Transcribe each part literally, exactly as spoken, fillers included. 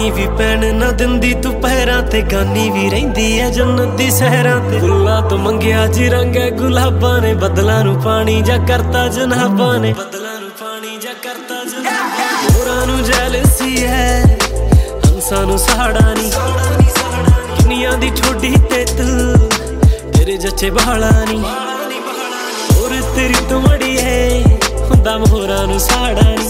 पानी भी पैन ना दिंदी तू पैरां ते गानी भी रहिंदी है जन्नत दी सहरां ते फुल्लां तो मंगिया जी रंग है गुलाबां ने बदलां नू पानी जा करता जनाबां ने बदलां नू पानी जा करता जनाबां मोरां नू जेलसी है हंसां नू साड़ा नी किनियां दी ठोडी ते तू तेरे जच्चे बाला नी और तेरी तो मड़ी है हुंदा मोरां नू साड़ा नी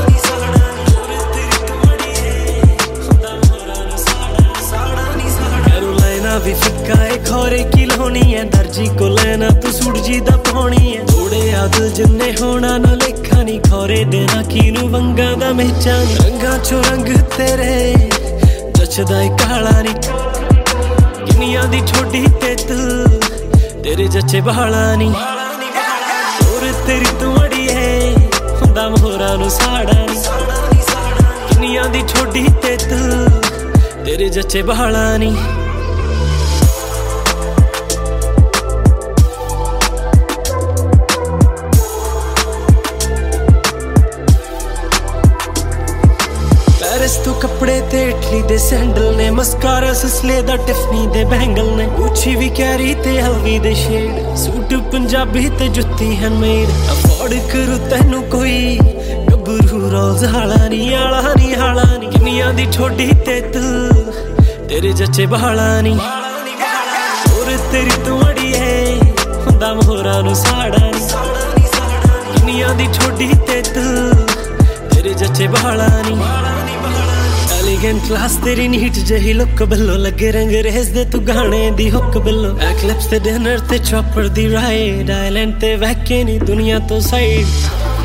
भी फिक्का है खोरे की लोनी है दर्जी को लेना तू सूट जी दा पानी है थोड़े आदल जिन्ने होना ना लेखा नी खोरे देना कीनू वंगा दा मेचा रंगा चो रंग तेरे जचदा है काला नी किनियां दी ठोडी ते तू तेरे जच्चे बाला नी और तेरी तू मड़ी है हुंदा मोरां नू साड़ा नी किनियां दी ठोडी ते तू तेरे जच्चे बाला नी तू कपड़े ते इटली दे सैंडल ने मस्कारा ससले दा टिफनी दे बैंगल ने गुच्छी भी कैरी ते हलवी दे शेड सूट पंजाबी ते जुत्ती हैंडमेड अफोर्ड करू तैनू कोई गबरू रोज हाला नी आला नी हाला नी किनियां दी ठोडी ते तू तेरे जच्चे बाला नी और तेरी तू मड़ी है हुंदा मोरां नू साड़ा नी किनियां दी ठोडी ते तू तेरे जच्चे बाला नी एलिगेंट क्लास तेरी नीट जही लुक बिल्लो लगे रंग रेस दे तू गाने दी हुक बिल्लो एक्लिप्स ते डिनर ते चॉपर दी राइड आइलैंड ते वैके नी दुनिया तो साइड